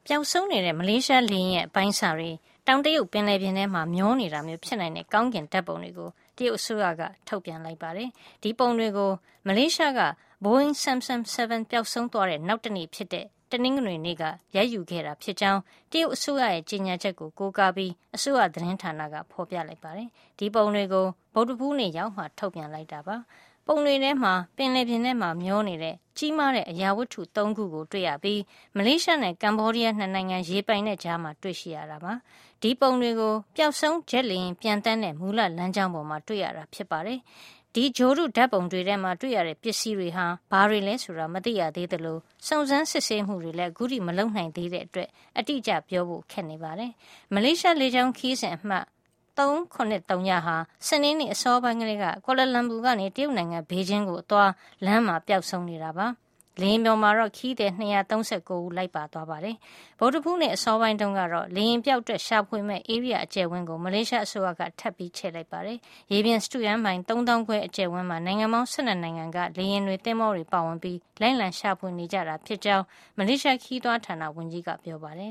ပျောက်ဆုံးနေတဲ့မလေးရှားလေယာဉ်ရဲ့အပိုင်းအစတွေတောင်တရုတ်ပင်လယ်ပြင်ထဲမှာမျောနေတာမျိုးဖြစ်နိုင်တဲ့ကောင်းကင်ဓာတ်ပုံတွေကိုတရုတ်အစိုးရကထုတ်ပြန်လိုက်ပါတယ်။ဒီပုံတွေကိုမလေးရှားက Boeing 777 ပျောက်ဆုံးသွားတဲ့နောက်တနေ့ဖြစ်တဲ့တနင်္ဂနွေနေ့ကရိုက်ယူခဲ့တာဖြစ်ကြောင်းတရုတ်အစိုးရရဲ့ကြေညာချက်ကိုကိုးကားပြီးအစိုးရသတင်းဌာနကဖော်ပြလိုက်ပါတယ်။ဒီပုံတွေကိုဗုဒ္ဓဟူးနေ့ရောက်မှထုတ်ပြန်လိုက်တာပါ။ပုံတွေထဲမှာပင်လယ်ပြင်ထဲမှာမျောနေတဲ့ကြီးမားတဲ့အရာဝတ္ထု၃ခုကိုတွေ့ရပြီးမလေးရှားနဲ့ကမ္ဘောဒီးယားနှစ်နိုင်ငံရေပိုင်တဲ့ကြားမှာတွေ့ရှိရတာပါ။ဒီပုံတွေကိုပျောက်ဆုံးဂျက်လေယာဉ်ပြန်တန်းတဲ့မူလလမ်းကြောင်းပေါ်မှာတွေ့ရတာဖြစ်ပါတယ်။ဒီဂျိုရုဓာတ်ပုံတွေထဲမှာတွေ့ရတဲ့ပစ္စည်းတွေဟာဘာတွေလဲဆိုတာမသိရသေးသလိုစုံစမ်းစစ်ဆေးမှုတွေလည်းအခုထိမလုပ်နိုင်သေးတဲ့အတွက်အတိအကျပြောဖို့ခက်နေပါတယ်။မလေးရှားလေကြောင်းခီးစဉ်အမှတ်393ဟာစနေနေ့အစောပိုင်းကလေးကကွာလာလမ်ပူကနေတရုတ်နိုင်ငံဘေကျင်းကိုအသွားလမ်းမှာပျောက်ဆုံးနေတာပါ။လေယာဉ်ပေါ်မှာတော့ခီးသည်239ဦးလိုက်ပါသွားပါတယ်။ဗုဒ္ဓဟူးနေ့အစောပိုင်းတုန်းကတော့လေယာဉ်ပျောက်အတွက်ရှာဖွေမဲ့ဧရိယာအကျယ်ဝန်းကိုမလေးရှားအစိုးရကထပ်ပြီးချဲ့လိုက်ပါတယ်။ရေပြင်စတုရန်မိုင်3000ခွဲအကျယ်ဝန်းမှာနိုင်ငံပေါင်း12နိုင်ငံကလေယာဉ်တွေသင်္ဘောတွေပါဝင်ပြီးလိုက်လံရှာဖွေနေကြတာဖြစ်ကြောင်းမလေးရှားခီးသွွားဌာနဝန်ကြီးကပြောပါတယ်